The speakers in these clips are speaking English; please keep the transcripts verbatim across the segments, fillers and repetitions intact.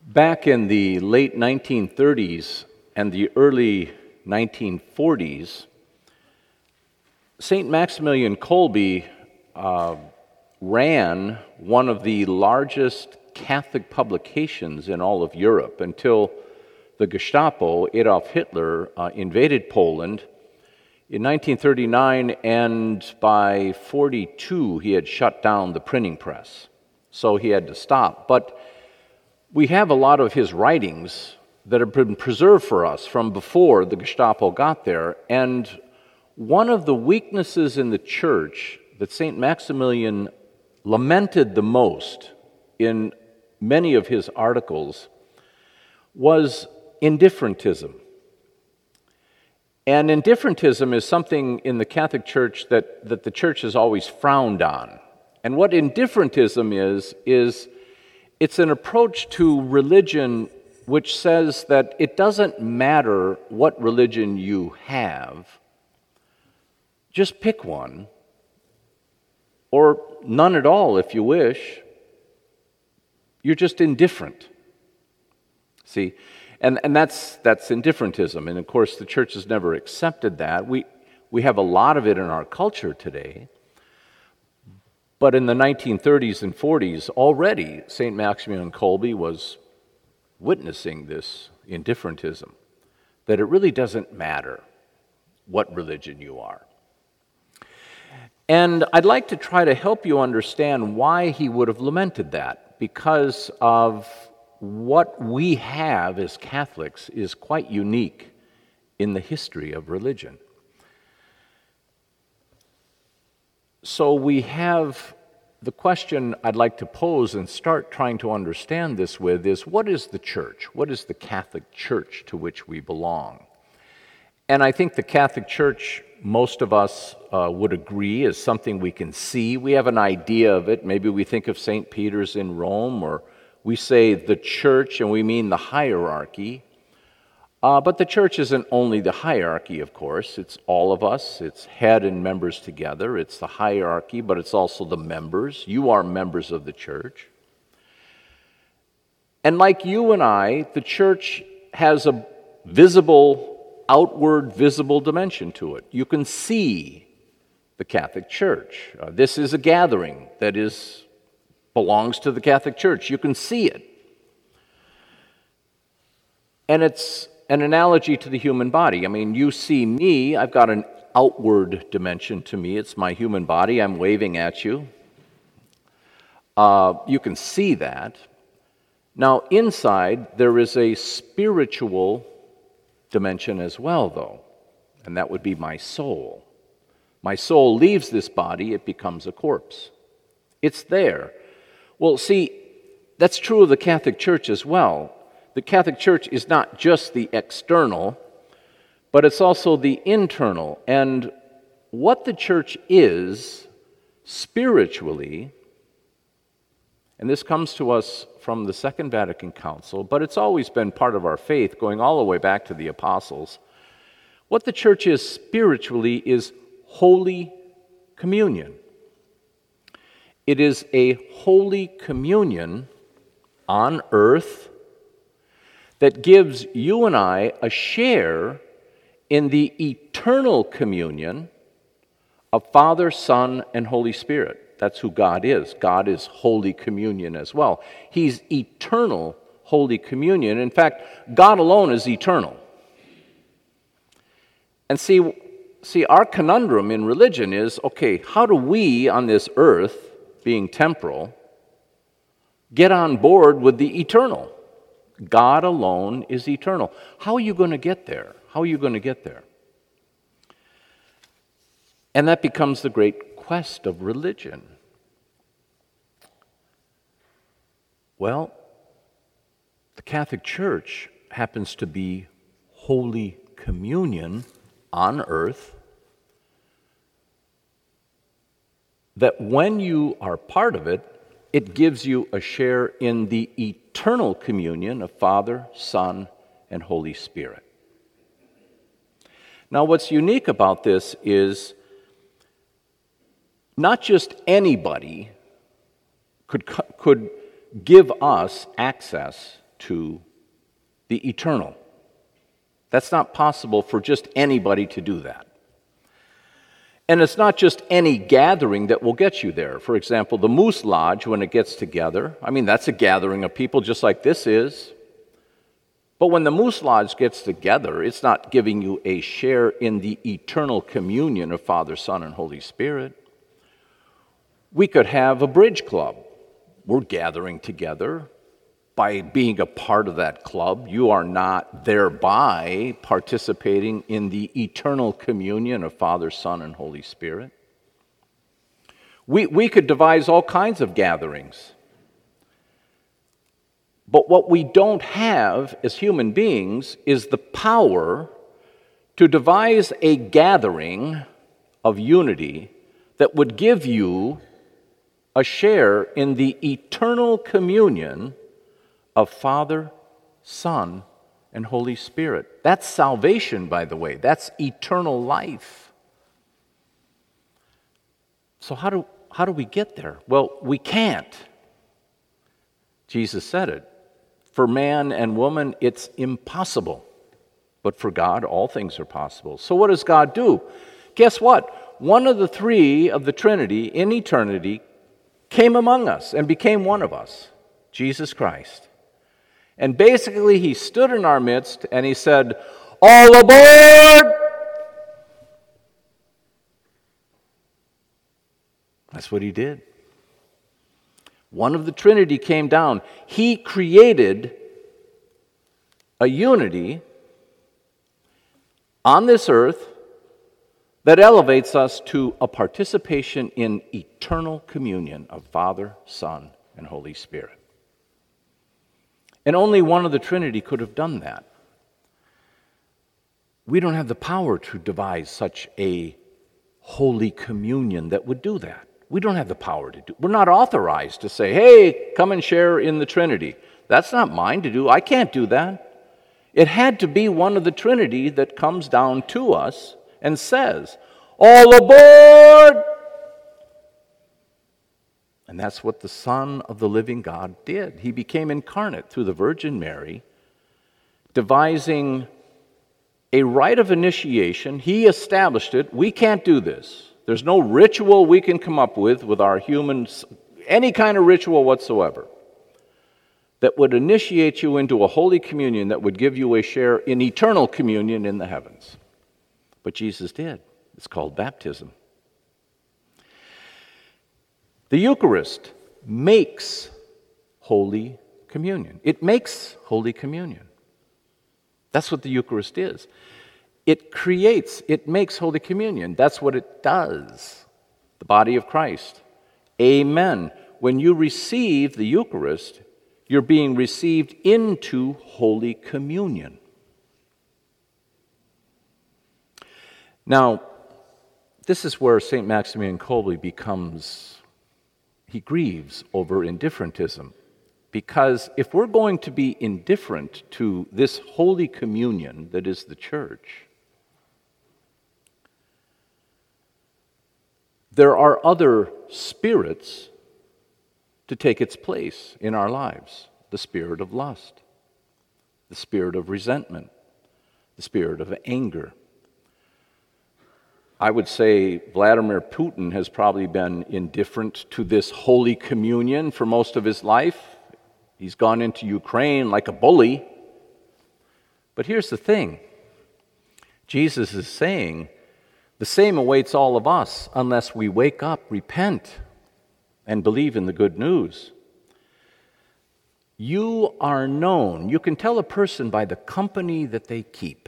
Back in the late nineteen thirties and the early nineteen forties, Saint Maximilian Kolbe uh, ran one of the largest Catholic publications in all of Europe until the Gestapo, Adolf Hitler, uh, invaded Poland in nineteen thirty-nine, and by forty-two he had shut down the printing press, so he had to stop. But we have a lot of his writings that have been preserved for us from before the Gestapo got there, and one of the weaknesses in the church that Saint Maximilian lamented the most in many of his articles was indifferentism. And indifferentism is something in the Catholic Church that, that the Church has always frowned on. And what indifferentism is, is it's an approach to religion which says that it doesn't matter what religion you have, just pick one, or none at all if you wish. You're just indifferent. See? And, and that's, that's indifferentism. And of course, the church has never accepted that. We, we have a lot of it in our culture today. But in the nineteen thirties and forties, already Saint Maximilian Kolbe was witnessing this indifferentism, that it really doesn't matter what religion you are. And I'd like to try to help you understand why he would have lamented that, because of what we have as Catholics is quite unique in the history of religion. So we have the question I'd like to pose and start trying to understand this with is, what is the church? What is the Catholic Church to which we belong? And I think the Catholic Church, most of us uh, would agree, is something we can see. We have an idea of it. Maybe we think of Saint Peter's in Rome, or we say the church and we mean the hierarchy. Uh, but the church isn't only the hierarchy, of course. It's all of us. It's head and members together. It's the hierarchy, but it's also the members. You are members of the church. And like you and I, the church has a visible, outward, visible dimension to it. You can see the Catholic Church. Uh, this is a gathering that is belongs to the Catholic Church. You can see it. And it's an analogy to the human body. I mean, you see me, I've got an outward dimension to me. It's my human body. I'm waving at you. Uh, you can see that. Now, inside, there is a spiritual dimension as well, though, and that would be my soul. My soul leaves this body, it becomes a corpse. It's there. Well, see, that's true of the Catholic Church as well. The Catholic Church is not just the external, but it's also the internal. And what the church is spiritually, and this comes to us from the Second Vatican Council, but it's always been part of our faith, going all the way back to the apostles. What the church is spiritually is Holy Communion. It is a Holy Communion on earth that gives you and I a share in the eternal communion of Father, Son, and Holy Spirit. That's who God is. God is Holy Communion as well. He's eternal Holy Communion. In fact, God alone is eternal. And see, see, our conundrum in religion is, okay, how do we on this earth, being temporal, get on board with the eternal? God alone is eternal. How are you going to get there? How are you going to get there? And that becomes the great quest of religion. Well, the Catholic Church happens to be Holy Communion on earth, that when you are part of it, it gives you a share in the eternal communion of Father, Son, and Holy Spirit. Now, what's unique about this is not just anybody could, could give us access to the eternal. That's not possible for just anybody to do that. And it's not just any gathering that will get you there. For example, the Moose Lodge, when it gets together, I mean, that's a gathering of people just like this is. But when the Moose Lodge gets together, it's not giving you a share in the eternal communion of Father, Son, and Holy Spirit. We could have a bridge club. We're gathering together. By being a part of that club, you are not thereby participating in the eternal communion of Father, Son, and Holy Spirit. We, we could devise all kinds of gatherings. But what we don't have as human beings is the power to devise a gathering of unity that would give you a share in the eternal communion of Father, Son, and Holy Spirit. That's salvation, by the way. That's eternal life. So how do, how do we get there? Well, we can't. Jesus said it. For man and woman, it's impossible. But for God, all things are possible. So what does God do? Guess what? One of the three of the Trinity in eternity came among us and became one of us, Jesus Christ. And basically, he stood in our midst and he said, "All aboard!" That's what he did. One of the Trinity came down. He created a unity on this earth that elevates us to a participation in eternal communion of Father, Son, and Holy Spirit. And only one of the Trinity could have done that. We don't have the power to devise such a holy communion that would do that. We don't have the power to do. We're not authorized to say, "Hey, come and share in the Trinity." That's not mine to do. I can't do that. It had to be one of the Trinity that comes down to us and says, "All aboard!" And that's what the Son of the living God did. He became incarnate through the Virgin Mary, devising a rite of initiation. He established it. We can't do this. There's no ritual we can come up with with our humans, any kind of ritual whatsoever, that would initiate you into a holy communion that would give you a share in eternal communion in the heavens. But Jesus did. It's called baptism. The Eucharist makes Holy Communion. It makes Holy Communion. That's what the Eucharist is. It creates, it makes Holy Communion. That's what it does. The body of Christ. Amen. When you receive the Eucharist, you're being received into Holy Communion. Now, this is where Saint Maximilian Kolbe becomes, he grieves over indifferentism. Because if we're going to be indifferent to this Holy Communion that is the church, there are other spirits to take its place in our lives. The spirit of lust, the spirit of resentment, the spirit of anger. I would say Vladimir Putin has probably been indifferent to this Holy Communion for most of his life. He's gone into Ukraine like a bully. But here's the thing. Jesus is saying, the same awaits all of us unless we wake up, repent, and believe in the good news. You are known. You can tell a person by the company that they keep.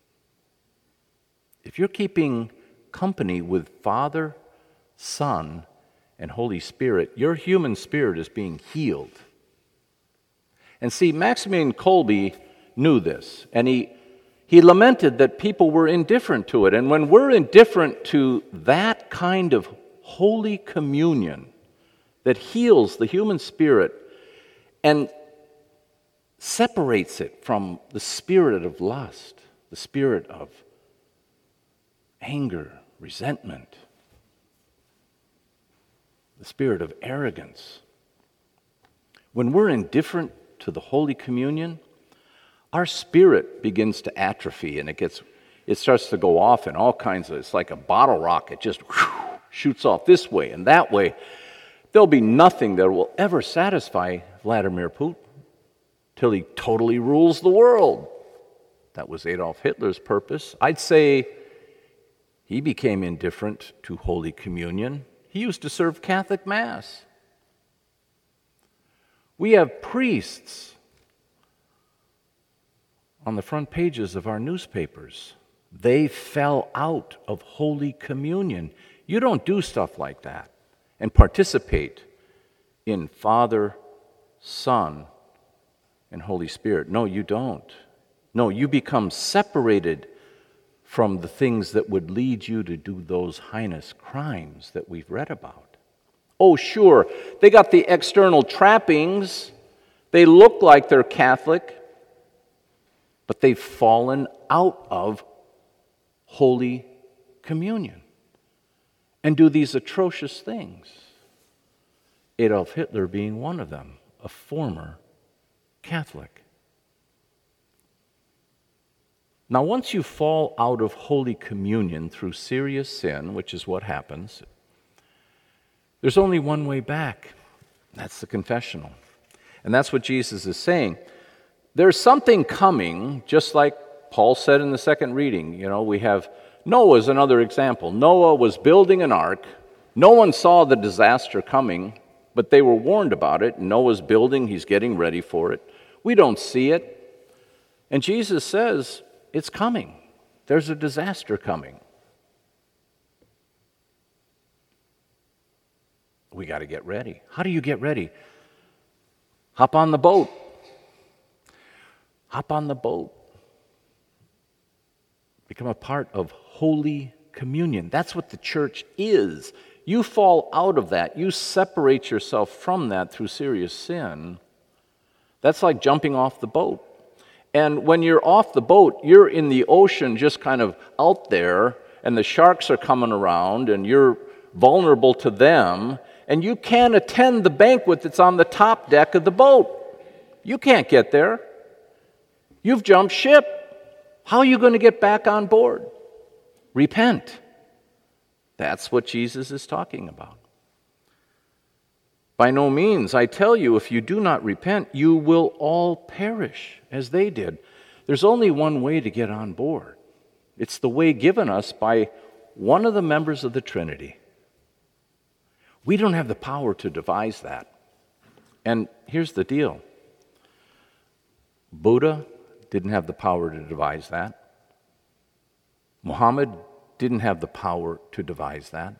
If you're keeping company with Father, Son, and Holy Spirit, your human spirit is being healed. And see, Maximilian Kolbe knew this, and he He lamented that people were indifferent to it. And when we're indifferent to that kind of holy communion that heals the human spirit and separates it from the spirit of lust, the spirit of anger, resentment, the spirit of arrogance, when we're indifferent to the Holy Communion, our spirit begins to atrophy, and it gets, it starts to go off in all kinds of, it's like a bottle rocket, just whew, shoots off this way and that way. There'll be nothing that will ever satisfy Vladimir Putin till he totally rules the world. That was Adolf Hitler's purpose. I'd say he became indifferent to Holy Communion. He used to serve Catholic Mass. We have priests on the front pages of our newspapers. They fell out of Holy Communion. You don't do stuff like that and participate in Father, Son, and Holy Spirit. No, you don't. No, you become separated from the things that would lead you to do those heinous crimes that we've read about. Oh, sure, they got the external trappings. They look like they're Catholic, but they've fallen out of Holy Communion and do these atrocious things. Adolf Hitler being one of them, a former Catholic. Now, once you fall out of Holy Communion through serious sin, which is what happens, there's only one way back. That's the confessional. And that's what Jesus is saying. There's something coming, just like Paul said in the second reading. You know, we have Noah's another example. Noah was building an ark. No one saw the disaster coming, but they were warned about it. Noah's building, he's getting ready for it. We don't see it. And Jesus says, it's coming. There's a disaster coming. We got to get ready. How do you get ready? Hop on the boat. Hop on the boat. Become a part of Holy Communion. That's what the church is. You fall out of that. You separate yourself from that through serious sin. That's like jumping off the boat. And when you're off the boat, you're in the ocean just kind of out there, and the sharks are coming around, and you're vulnerable to them, and you can't attend the banquet that's on the top deck of the boat. You can't get there. You've jumped ship. How are you going to get back on board? Repent. That's what Jesus is talking about. By no means, I tell you, if you do not repent, you will all perish as they did. There's only one way to get on board. It's the way given us by one of the members of the Trinity. We don't have the power to devise that. And here's the deal. Buddha didn't have the power to devise that. Muhammad didn't have the power to devise that.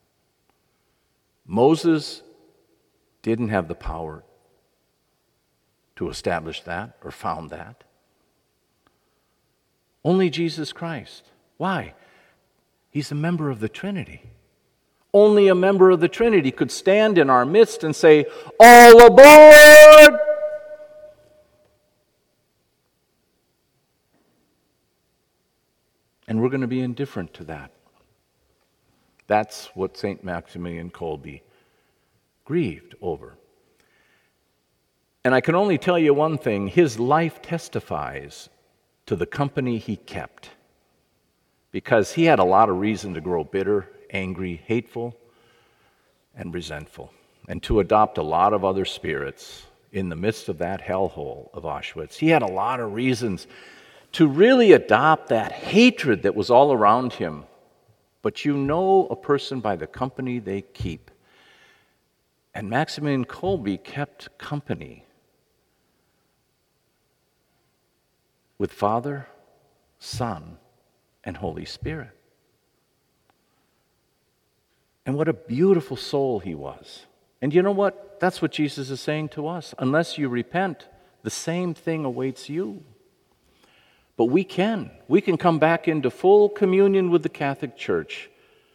Moses didn't have the power to establish that or found that. Only Jesus Christ. Why? He's a member of the Trinity. Only a member of the Trinity could stand in our midst and say, "All aboard!" And we're going to be indifferent to that. That's what Saint Maximilian Kolbe grieved over. And I can only tell you one thing, his life testifies to the company he kept, because he had a lot of reason to grow bitter, angry, hateful, and resentful, and to adopt a lot of other spirits in the midst of that hellhole of Auschwitz. He had a lot of reasons to really adopt that hatred that was all around him. But you know a person by the company they keep. And Maximilian Kolbe kept company with Father, Son, and Holy Spirit. And what a beautiful soul he was. And you know what? That's what Jesus is saying to us. Unless you repent, the same thing awaits you. But we can. We can come back into full communion with the Catholic Church.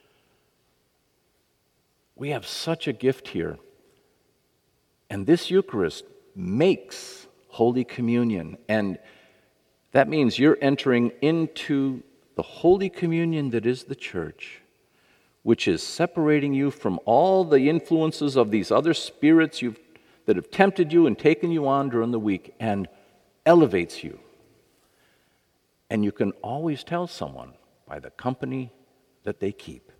We have such a gift here. And this Eucharist makes Holy Communion. And that means you're entering into the Holy Communion that is the church, which is separating you from all the influences of these other spirits you've, that have tempted you and taken you on during the week and elevates you. And you can always tell someone by the company that they keep.